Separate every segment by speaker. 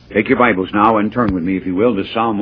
Speaker 1: Take your Bibles now and turn with me, if you will, to Psalm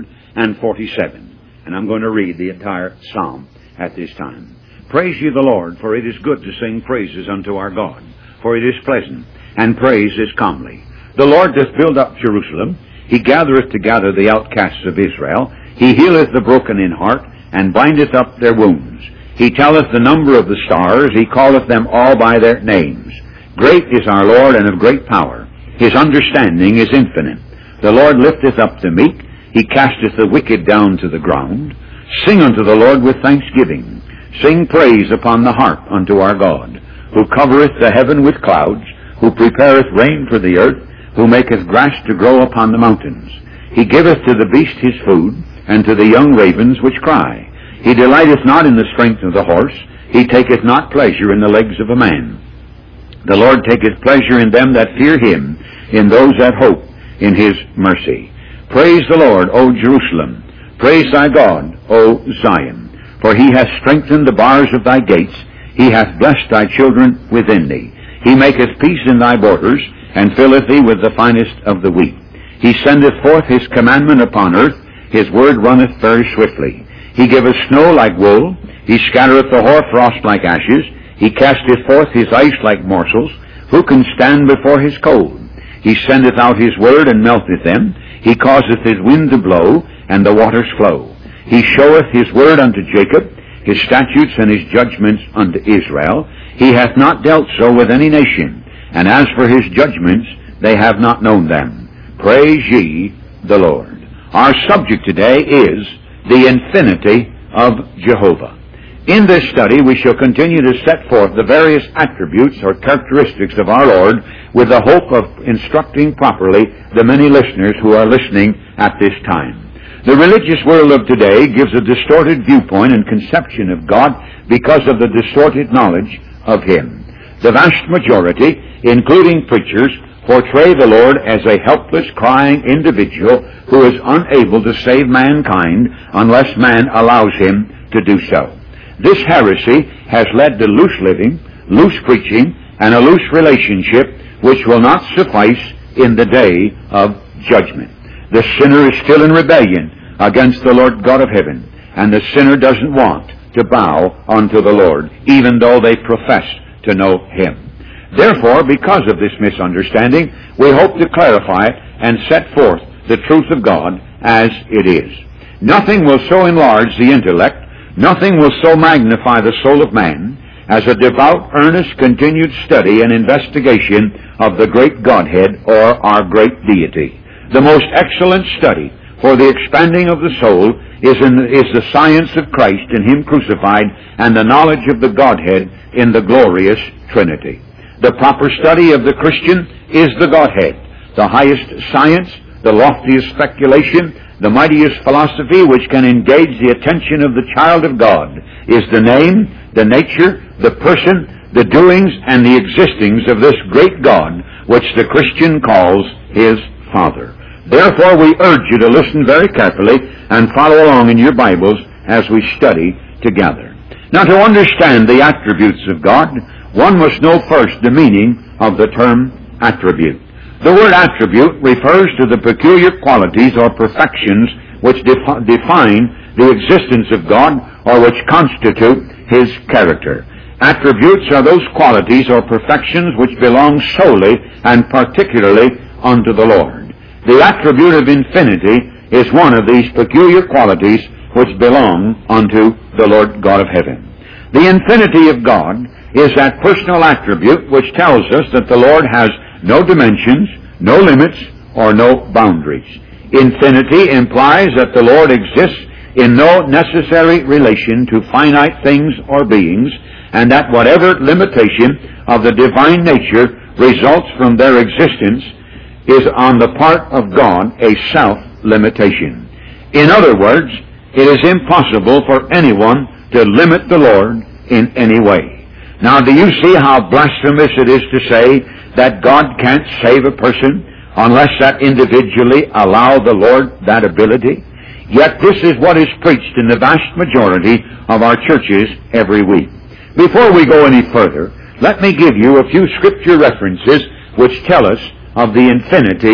Speaker 1: 147. And I'm going to read the entire psalm at this time. Praise ye the Lord, for it is good to sing praises unto our God, for it is pleasant, and praise is comely. The Lord doth build up Jerusalem. He gathereth together the outcasts of Israel. He healeth the broken in heart, and bindeth up their wounds. He telleth the number of the stars. He calleth them all by their names. Great is our Lord, and of great power. His understanding is infinite. The Lord lifteth up the meek. He casteth the wicked down to the ground. Sing unto the Lord with thanksgiving. Sing praise upon the harp unto our God, who covereth the heaven with clouds, who prepareth rain for the earth, who maketh grass to grow upon the mountains. He giveth to the beast his food, and to the young ravens which cry. He delighteth not in the strength of the horse. He taketh not pleasure in the legs of a man. The Lord taketh pleasure in them that fear him, in those that hope in his mercy. Praise the Lord, O Jerusalem. Praise thy God, O Zion. For he hath strengthened the bars of thy gates. He hath blessed thy children within thee. He maketh peace in thy borders, and filleth thee with the finest of the wheat. He sendeth forth his commandment upon earth. His word runneth very swiftly. He giveth snow like wool. He scattereth the hoarfrost like ashes. He casteth forth his ice like morsels. Who can stand before his cold? He sendeth out his word, and melteth them. He causeth his wind to blow, and the waters flow. He showeth his word unto Jacob, his statutes and his judgments unto Israel. He hath not dealt so with any nation, and as for his judgments, they have not known them. Praise ye the Lord. Our subject today is the infinity of Jehovah. In this study, we shall continue to set forth the various attributes or characteristics of our Lord with the hope of instructing properly the many listeners who are listening at this time. The religious world of today gives a distorted viewpoint and conception of God because of the distorted knowledge of Him. The vast majority, including preachers, portray the Lord as a helpless, crying individual who is unable to save mankind unless man allows him to do so. This heresy has led to loose living, loose preaching, and a loose relationship which will not suffice in the day of judgment. The sinner is still in rebellion against the Lord God of heaven, and the sinner doesn't want to bow unto the Lord, even though they profess to know Him. Therefore, because of this misunderstanding, we hope to clarify it and set forth the truth of God as it is. Nothing will so enlarge the intellect, nothing will so magnify the soul of man as a devout, earnest, continued study and investigation of the great Godhead or our great deity. The most excellent study for the expanding of the soul is the science of Christ in Him crucified and the knowledge of the Godhead in the glorious Trinity. The proper study of the Christian is the Godhead, the highest science, the loftiest speculation, the mightiest philosophy which can engage the attention of the child of God is the name, the nature, the person, the doings, and the existings of this great God which the Christian calls his Father. Therefore, we urge you to listen very carefully and follow along in your Bibles as we study together. Now, to understand the attributes of God, one must know first the meaning of the term attribute. The word attribute refers to the peculiar qualities or perfections which define the existence of God or which constitute His character. Attributes are those qualities or perfections which belong solely and particularly unto the Lord. The attribute of infinity is one of these peculiar qualities which belong unto the Lord God of heaven. The infinity of God is that personal attribute which tells us that the Lord has no dimensions, no limits, or no boundaries. Infinity implies that the Lord exists in no necessary relation to finite things or beings, and that whatever limitation of the divine nature results from their existence is on the part of God a self-limitation. In other words, it is impossible for anyone to limit the Lord in any way. Now, do you see how blasphemous it is to say that God can't save a person unless that individually allow the Lord that ability? Yet this is what is preached in the vast majority of our churches every week. Before we go any further, let me give you a few scripture references which tell us of the infinity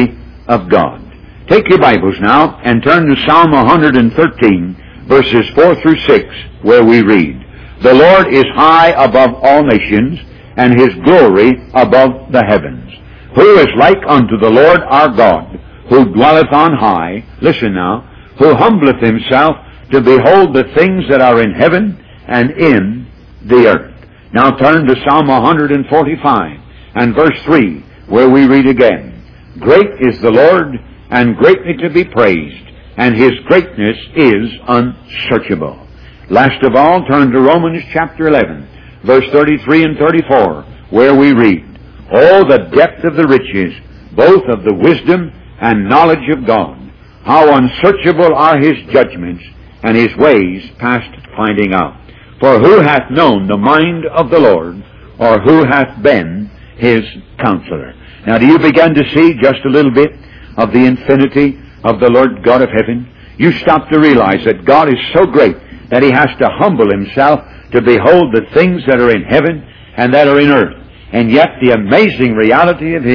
Speaker 1: of God. Take your Bibles now and turn to Psalm 113, verses 4 through 6, where we read, "The Lord is high above all nations, and His glory above the heavens. Who is like unto the Lord our God, who dwelleth on high," listen now, "who humbleth Himself to behold the things that are in heaven and in the earth." Now turn to Psalm 145 and verse 3, where we read again, "Great is the Lord, and greatly to be praised, and His greatness is unsearchable." Last of all, turn to Romans chapter 11, verse 33 and 34, where we read, "Oh, the depth of the riches, both of the wisdom and knowledge of God! How unsearchable are His judgments, and His ways past finding out. For who hath known the mind of the Lord, or who hath been His counselor?" Now, do you begin to see just a little bit of the infinity of the Lord God of heaven? You stop to realize that God is so great that He has to humble Himself to behold the things that are in heaven and that are in earth. And yet the amazing reality of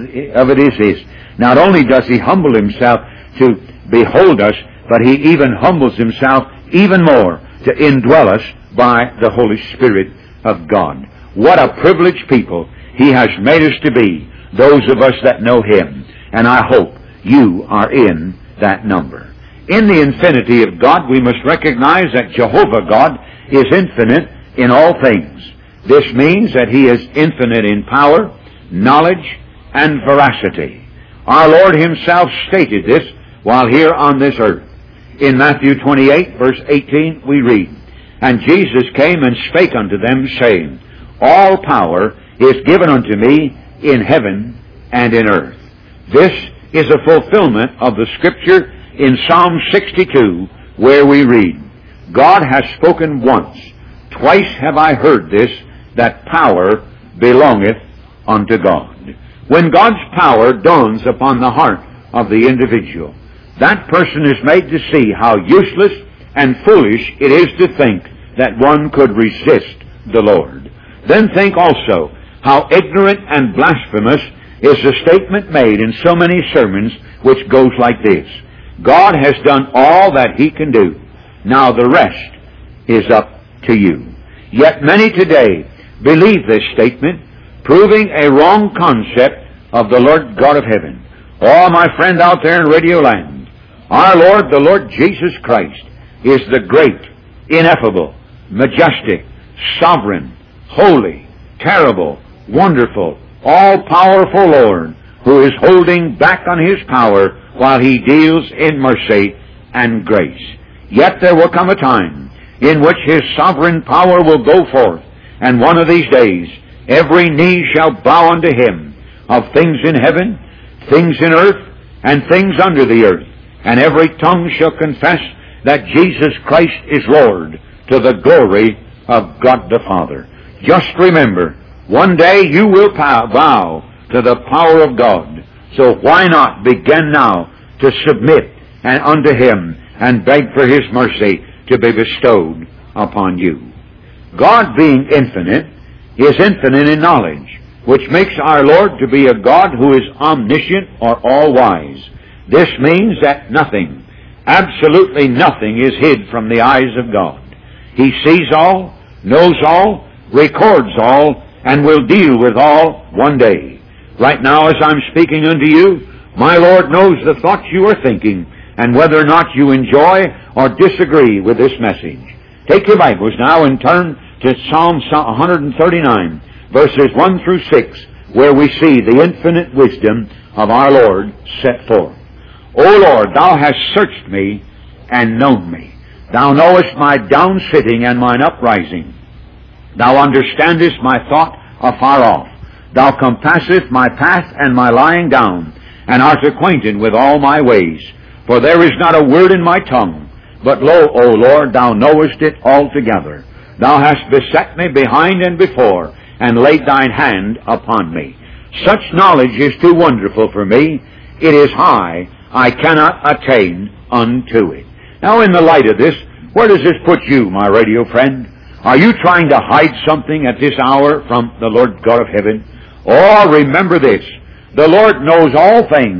Speaker 1: it is this. Not only does He humble Himself to behold us, but He even humbles Himself even more to indwell us by the Holy Spirit of God. What a privileged people He has made us to be, those of us that know Him. And I hope you are in that number. In the infinity of God, we must recognize that Jehovah God is infinite in all things. This means that He is infinite in power, knowledge, and veracity. Our Lord Himself stated this while here on this earth. In Matthew 28, verse 18, we read, "And Jesus came and spake unto them, saying, All power is given unto me in heaven and in earth." This is a fulfillment of the Scripture in Psalm 62, where we read, "God hath spoken once, twice have I heard this, that power belongeth unto God." When God's power dawns upon the heart of the individual, that person is made to see how useless and foolish it is to think that one could resist the Lord. Then think also how ignorant and blasphemous is the statement made in so many sermons which goes like this: "God has done all that He can do. Now the rest is up to you." Yet many today believe this statement, proving a wrong concept of the Lord God of heaven. Oh, my friend out there in Radio Land, our Lord, the Lord Jesus Christ, is the great, ineffable, majestic, sovereign, holy, terrible, wonderful, all-powerful Lord, who is holding back on His power while He deals in mercy and grace. Yet there will come a time in which His sovereign power will go forth, and one of these days every knee shall bow unto Him, of things in heaven, things in earth, and things under the earth, and every tongue shall confess that Jesus Christ is Lord, to the glory of God the Father. Just remember, one day you will bow to the power of God. So why not begin now to submit and unto Him and beg for His mercy to be bestowed upon you? God, being infinite, is infinite in knowledge, which makes our Lord to be a God who is omniscient or all-wise. This means that nothing, absolutely nothing, is hid from the eyes of God. He sees all, knows all, records all, and will deal with all one day. Right now, as I'm speaking unto you, my Lord knows the thoughts you are thinking, and whether or not you enjoy or disagree with this message. Take your Bibles now and turn to Psalm 139, verses 1 through 6, where we see the infinite wisdom of our Lord set forth. "O Lord, Thou hast searched me and known me. Thou knowest my downsitting and mine uprising. Thou understandest my thought afar off. Thou compassest my path and my lying down, and art acquainted with all my ways. For there is not a word in my tongue, but lo, O Lord, Thou knowest it altogether. Thou hast beset me behind and before, and laid Thine hand upon me. Such knowledge is too wonderful for me. It is high. I cannot attain unto it." Now, in the light of this, where does this put you, my radio friend? Are you trying to hide something at this hour from the Lord God of heaven? Oh, remember this. The Lord knows all things,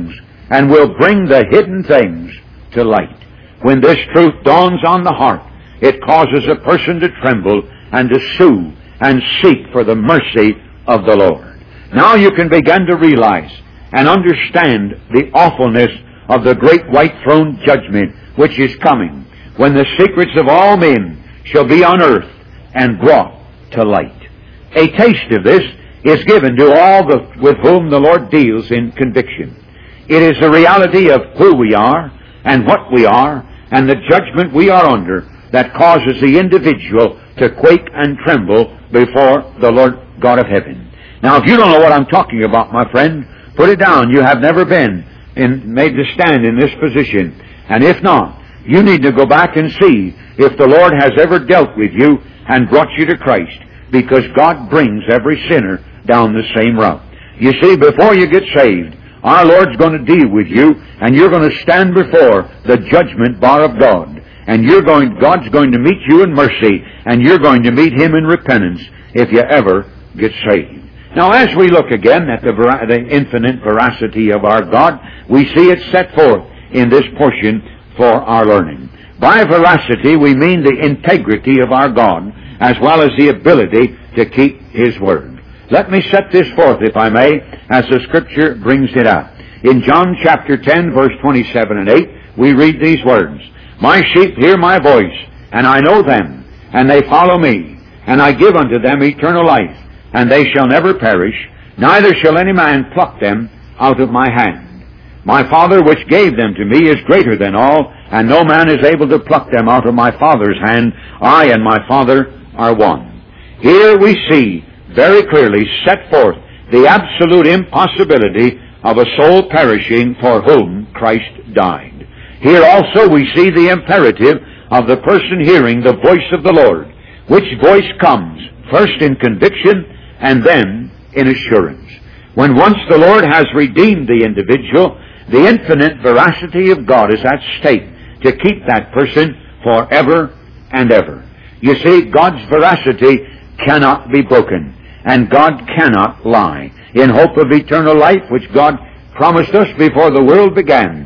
Speaker 1: and will bring the hidden things to light. When this truth dawns on the heart, it causes a person to tremble and to sue and seek for the mercy of the Lord. Now you can begin to realize and understand the awfulness of the great white throne judgment which is coming, when the secrets of all men shall be unearthed and brought to light. A taste of this is given to all with whom the Lord deals in conviction. It is the reality of who we are and what we are and the judgment we are under that causes the individual to quake and tremble before the Lord God of heaven. Now, if you don't know what I'm talking about, my friend, put it down. You have never been made to stand in this position. And if not, you need to go back and see if the Lord has ever dealt with you and brought you to Christ, because God brings every sinner down the same route. You see, before you get saved, our Lord's going to deal with you, and you're going to stand before the judgment bar of God. And God's going to meet you in mercy, and you're going to meet Him in repentance if you ever get saved. Now, as we look again at the infinite veracity of our God, we see it set forth in this portion for our learning. By veracity, we mean the integrity of our God, as well as the ability to keep His word. Let me set this forth, if I may, as the Scripture brings it out. In John chapter 10, verse 27 and 8, we read these words, "My sheep hear my voice, and I know them, and they follow me, and I give unto them eternal life, and they shall never perish, neither shall any man pluck them out of my hand. My Father which gave them to me is greater than all, and no man is able to pluck them out of my Father's hand. I and my Father are one." Here we see very clearly set forth the absolute impossibility of a soul perishing for whom Christ died. Here also we see the imperative of the person hearing the voice of the Lord, which voice comes first in conviction and then in assurance. When once the Lord has redeemed the individual, the infinite veracity of God is at stake to keep that person forever and ever. You see, God's veracity cannot be broken, and God cannot lie. In hope of eternal life, which God promised us before the world began,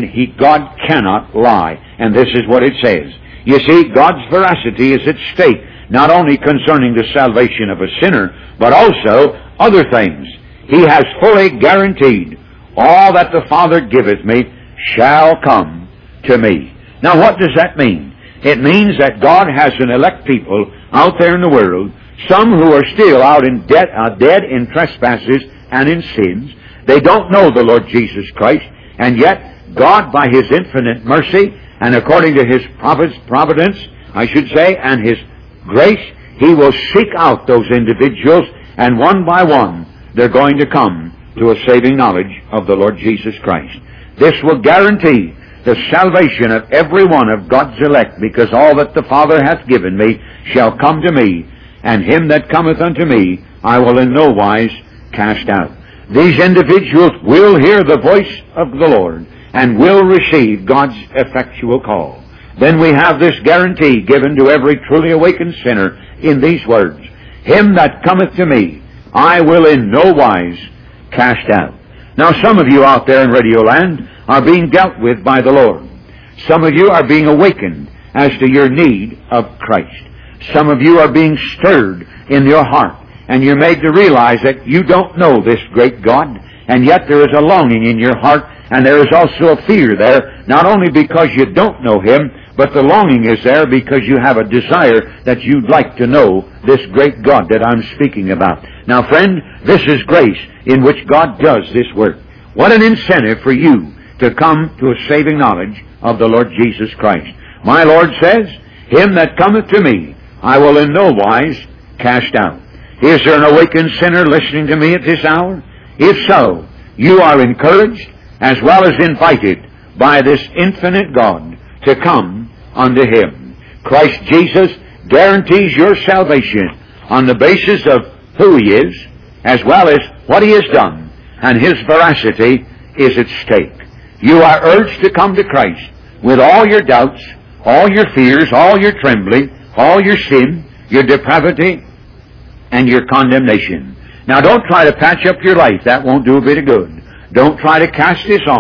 Speaker 1: God cannot lie. And this is what it says. You see, God's veracity is at stake, not only concerning the salvation of a sinner, but also other things. He has fully guaranteed, "All that the Father giveth me shall come to me." Now, what does that mean? It means that God has an elect people out there in the world, some who are still out in dead in trespasses and in sins. They don't know the Lord Jesus Christ, and yet God, by His infinite mercy, and according to His providence, I should say, and His grace, He will seek out those individuals, and one by one, they're going to come to a saving knowledge of the Lord Jesus Christ. This will guarantee the salvation of every one of God's elect, because all that the Father hath given me shall come to me, and him that cometh unto me I will in no wise cast out. These individuals will hear the voice of the Lord and will receive God's effectual call. Then we have this guarantee given to every truly awakened sinner in these words, "Him that cometh to me I will in no wise cast out." Now, some of you out there in Radio Land are being dealt with by the Lord. Some of you are being awakened as to your need of Christ. Some of you are being stirred in your heart, and you're made to realize that you don't know this great God, and yet there is a longing in your heart, and there is also a fear there, not only because you don't know Him, but the longing is there because you have a desire that you'd like to know this great God that I'm speaking about. Now, friend, this is grace in which God does this work. What an incentive for you to come to a saving knowledge of the Lord Jesus Christ. My Lord says, "Him that cometh to me I will in no wise cast out." Is there an awakened sinner listening to me at this hour? If so, you are encouraged as well as invited by this infinite God to come unto Him. Christ Jesus guarantees your salvation on the basis of who He is, as well as what He has done, and His veracity is at stake. You are urged to come to Christ with all your doubts, all your fears, all your trembling, all your sin, your depravity, and your condemnation. Now, don't try to patch up your life. That won't do a bit of good. Don't try to cast this off.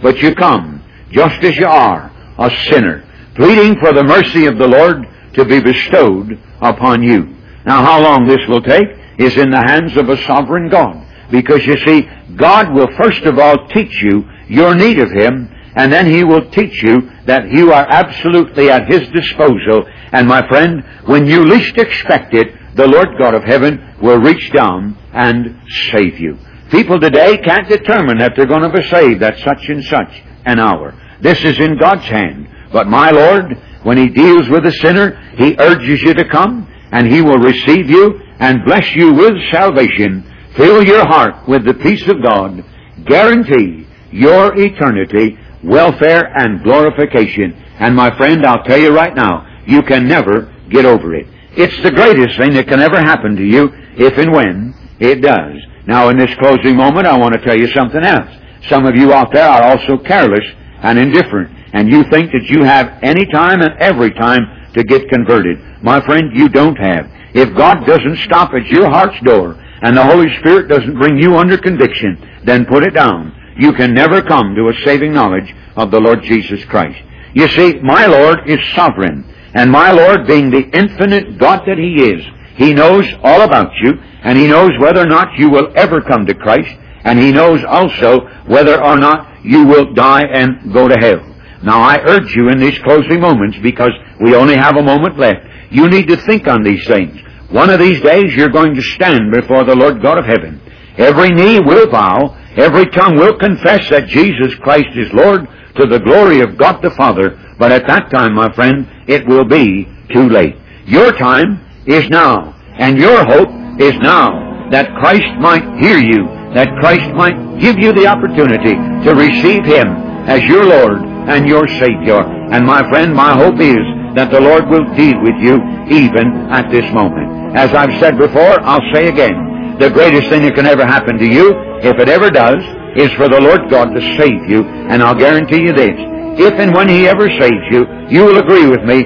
Speaker 1: but you come just as you are, a sinner, pleading for the mercy of the Lord to be bestowed upon you. Now, how long this will take is in the hands of a sovereign God. Because, you see, God will first of all teach you your need of Him, and then He will teach you that you are absolutely at His disposal. And, my friend, when you least expect it, the Lord God of heaven will reach down and save you. People today can't determine that they're going to be saved at such and such an hour. This is in God's hand. But my Lord, when He deals with a sinner, He urges you to come, and He will receive you and bless you with salvation, fill your heart with the peace of God, guarantee your eternity, welfare, and glorification. And my friend, I'll tell you right now, you can never get over it. It's the greatest thing that can ever happen to you, if and when it does. Now, in this closing moment, I want to tell you something else. Some of you out there are also careless and indifferent, and you think that you have any time and every time to get converted. My friend, you don't have. If God doesn't stop at your heart's door, and the Holy Spirit doesn't bring you under conviction, then put it down. You can never come to a saving knowledge of the Lord Jesus Christ. You see, my Lord is sovereign, and my Lord, being the infinite God that He is, He knows all about you, and He knows whether or not you will ever come to Christ, and He knows also whether or not you will die and go to hell. Now, I urge you in these closing moments, because we only have a moment left, you need to think on these things. One of these days, you're going to stand before the Lord God of heaven. Every knee will bow, every tongue will confess that Jesus Christ is Lord, to the glory of God the Father. But at that time, my friend, it will be too late. Your time is now, and your hope is now, that Christ might hear you, that Christ might give you the opportunity to receive Him as your Lord and your Savior. And my friend, my hope is that the Lord will deal with you even at this moment. As I've said before, I'll say again, the greatest thing that can ever happen to you, if it ever does, is for the Lord God to save you. And I'll guarantee you this, if and when He ever saves you, you will agree with me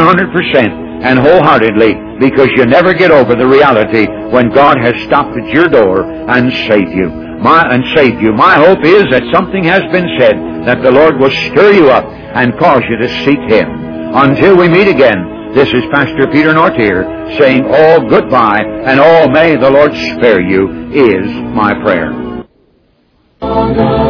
Speaker 1: 100% and wholeheartedly, because you never get over the reality when God has stopped at your door and saved you. My hope is that something has been said that the Lord will stir you up and cause you to seek Him. Until we meet again, this is Pastor Peter Nortier saying all goodbye, and all may the Lord spare you is my prayer.